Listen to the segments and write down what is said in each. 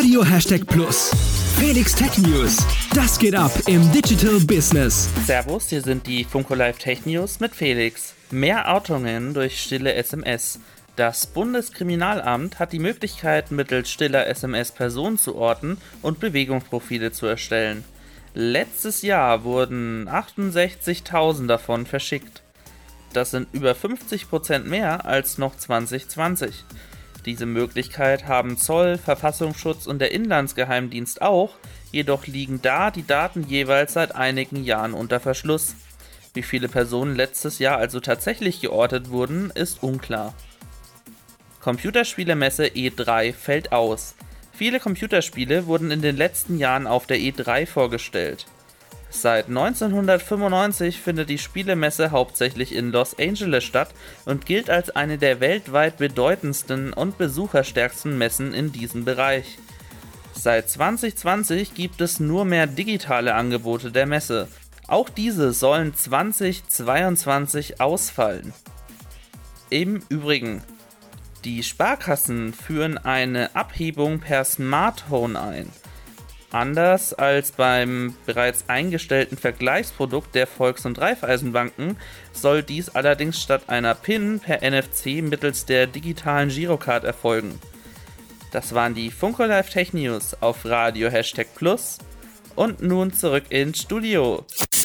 Radio #Plus. Felix Tech News. Das geht ab im Digital Business. Servus, hier sind die Funko Live Tech News mit Felix. Mehr Ortungen durch stille SMS. Das Bundeskriminalamt hat die Möglichkeit, mittels stiller SMS Personen zu orten und Bewegungsprofile zu erstellen. Letztes Jahr wurden 68.000 davon verschickt. Das sind über 50% mehr als noch 2020. Diese Möglichkeit haben Zoll, Verfassungsschutz und der Inlandsgeheimdienst auch, jedoch liegen da die Daten jeweils seit einigen Jahren unter Verschluss. Wie viele Personen letztes Jahr also tatsächlich geortet wurden, ist unklar. Computerspielemesse E3 fällt aus. Viele Computerspiele wurden in den letzten Jahren auf der E3 vorgestellt. Seit 1995 findet die Spielemesse hauptsächlich in Los Angeles statt und gilt als eine der weltweit bedeutendsten und besucherstärksten Messen in diesem Bereich. Seit 2020 gibt es nur mehr digitale Angebote der Messe. Auch diese sollen 2022 ausfallen. Im Übrigen, die Sparkassen führen eine Abhebung per Smartphone ein. Anders als beim bereits eingestellten Vergleichsprodukt der Volks- und Raiffeisenbanken soll dies allerdings statt einer PIN per NFC mittels der digitalen Girocard erfolgen. Das waren die Funko Live Tech News auf Radio #Plus und nun zurück ins Studio.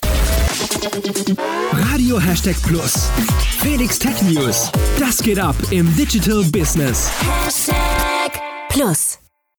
Radio #Plus. Felix Tech News. Das geht ab im Digital Business. #Plus